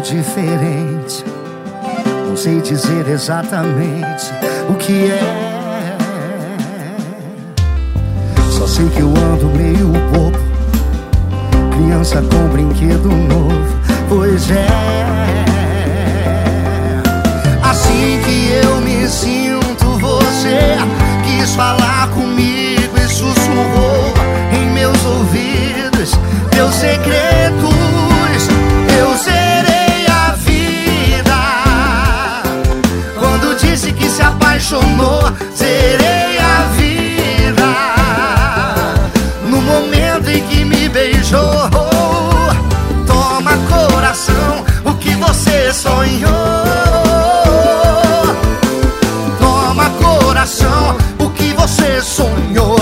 diferente. Não sei dizer exatamente o que é. Só sei que eu ando meio bobo, criança com brinquedo novo. Pois é, assim que eu me sinto, você quis falar comigo e sussurrou em meus ouvidos teus segredos. Eu zerei a vida quando disse que se apaixonou. Zerei a vida no momento em que me beijou. Toma, coração, o que você sonhou. Toma, coração, o que você sonhou.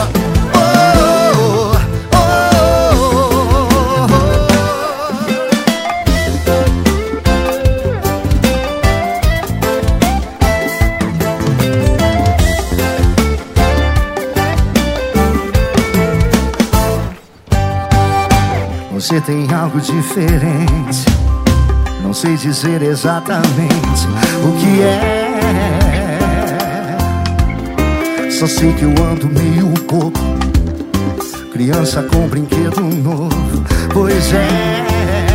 Você tem algo diferente, não sei dizer exatamente o que é. Só sei que eu ando meio bobo, criança com brinquedo novo. Pois é,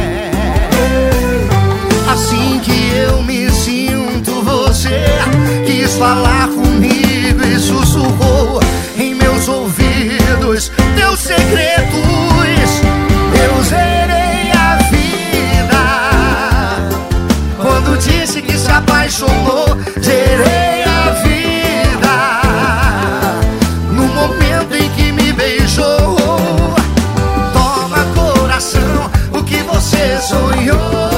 assim que eu me sinto, você quis falar comigo e sussurrou em meus ouvidos teus segredos. Eu zerei a vida quando disse que se apaixonou. Zerei a vida no momento em que me beijou. Toma, coração, o que você sonhou.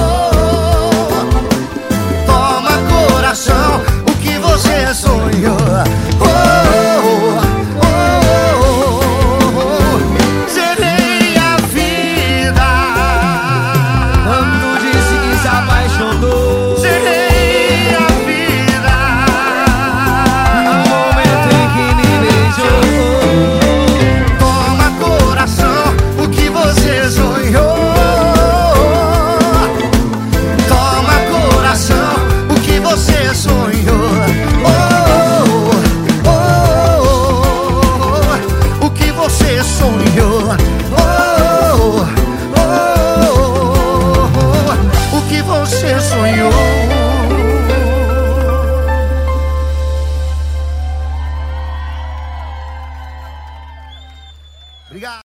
Toma, coração, o que você sonhou. O que você sonhou. Obrigado.